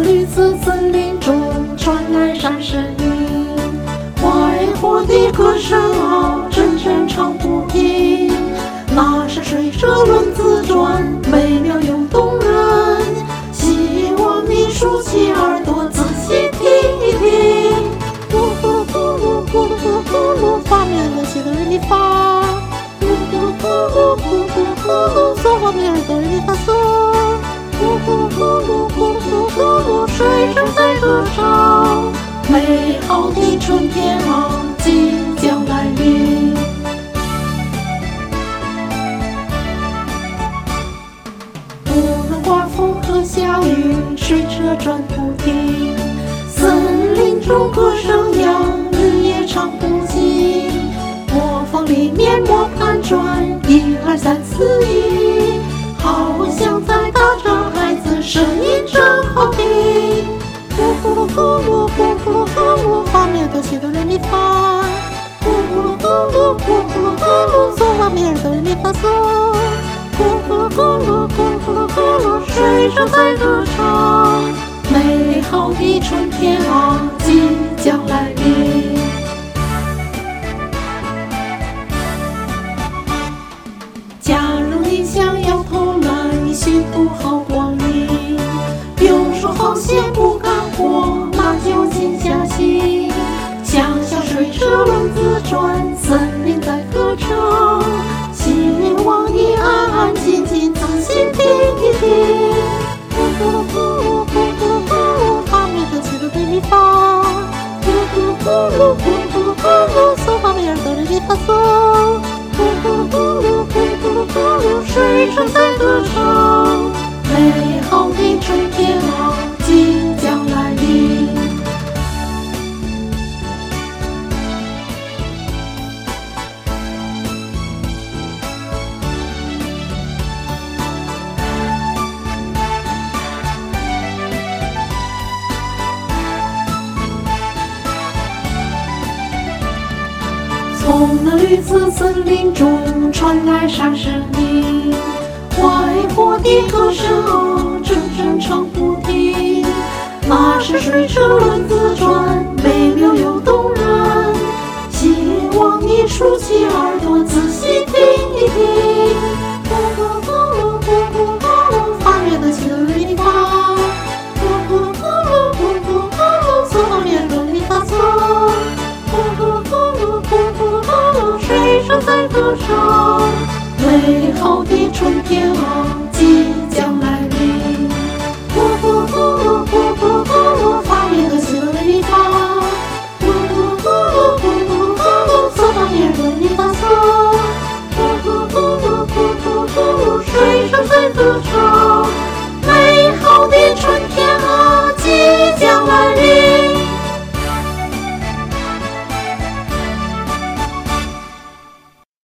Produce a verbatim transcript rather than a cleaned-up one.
绿色森林中传来闪声音，快活的歌声啊，阵阵唱不停。那是水车轮子转，美妙又动人。希望你竖起耳朵，仔细听一听。咕噜咕噜咕噜咕噜，发面了西哆来咪发。咕噜咕噜咕噜咕噜，嗦发咪哆来咪发嗦。咕噜咕噜咕噜咕噜，水声在歌唱。美好的春天啊，即将来临。无论刮风和下雨，水车转不停。森林中歌声扬，日夜唱不尽。磨坊里面磨盘转，一二三四一，好像在打仗，孩子声音真好听。咕噜咕噜咕噜咕噜，发面哆西哆来咪发。咕噜咕噜咕噜咕噜，嗦发咪哆来咪发嗦。咕噜咕噜咕噜咕噜，水声在歌唱。美好的春天啊，即将来临。假如你想要偷懒，幸福好光阴，游手好闲不干活，那就静下心。想想水车轮子转，森林在歌唱。希望你安安静静，仔细听一听。咕噜咕噜咕噜咕噜，发咪哆西哆来咪发。咕噜咕噜咕噜咕噜，嗦发咪哆来咪发嗦。咕噜咕噜咕噜咕噜，水声在歌唱。美好的春天啊，即将来临。从那绿色森林中传来闪声音，快活的歌声啊，阵阵唱不停。那是水车轮子转，美妙又动人。希望你竖起耳朵，仔细听一听。咕噜咕噜咕噜咕噜，发面哆西哆来咪发。咕噜咕噜咕噜咕噜，嗦发咪哆来咪发嗦。咕噜咕噜咕噜咕噜，水声在歌唱。美好的春天啊，